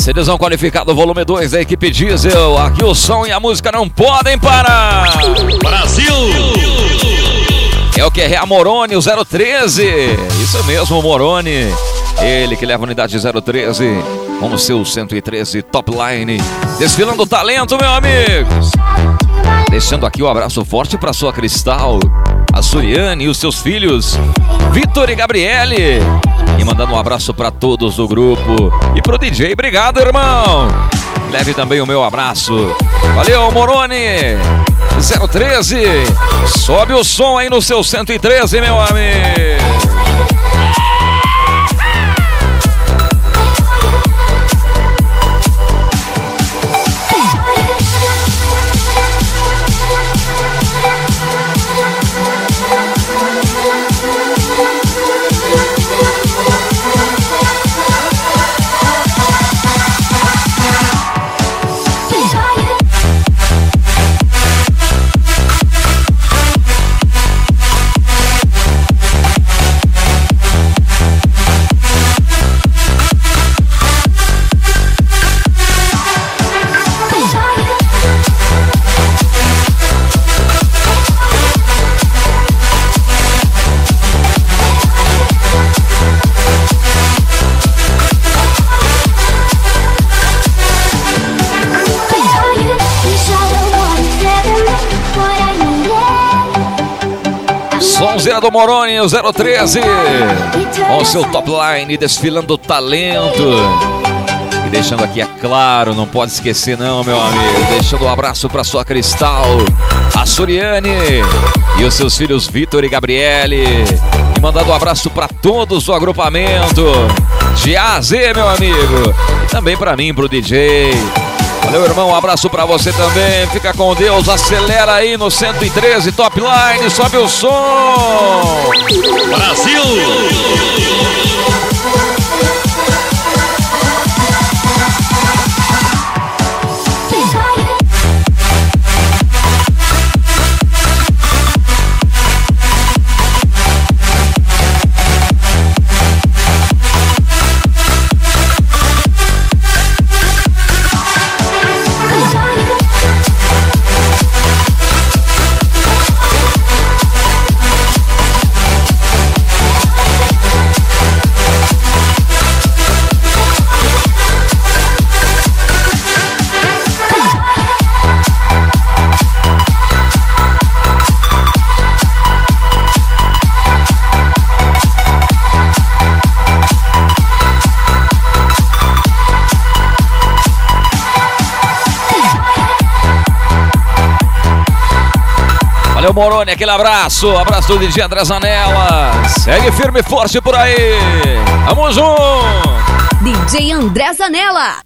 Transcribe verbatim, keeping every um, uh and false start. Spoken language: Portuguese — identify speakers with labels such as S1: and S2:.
S1: CDzão qualificado, volume dois da equipe Diesel. Aqui o som e a música não podem parar.
S2: Brasil!
S1: É o que é a Moroni, o zero treze. Isso mesmo, o Moroni. Ele que leva a unidade zero treze com o seu cento e treze Top Line. Desfilando talento, meu amigo. Deixando aqui um abraço forte para sua Cristal, a Suriane e os seus filhos, Vitor e Gabriele. E mandando um abraço para todos do grupo. E pro D J, obrigado, irmão. Leve também o meu abraço. Valeu, Moroni. zero treze. Sobe o som aí no seu cento e treze, meu amigo. Sonzeira do Moroni, o zero treze, com o seu Top Line, desfilando talento. E deixando aqui, é claro, não pode esquecer não, meu amigo, deixando um abraço para sua Cristal, a Suriane e os seus filhos Vitor e Gabriele. E mandando um abraço para todos do agrupamento de A a Z, meu amigo. E também para mim, pro D J. Valeu, irmão, um abraço pra você também. Fica com Deus, acelera aí no cento e treze Top Line, sobe o som.
S2: Brasil!
S1: Valeu, Moroni, aquele abraço. Abraço do D J André Zanella. Segue firme e forte por aí. Tamo junto.
S3: D J André Zanella.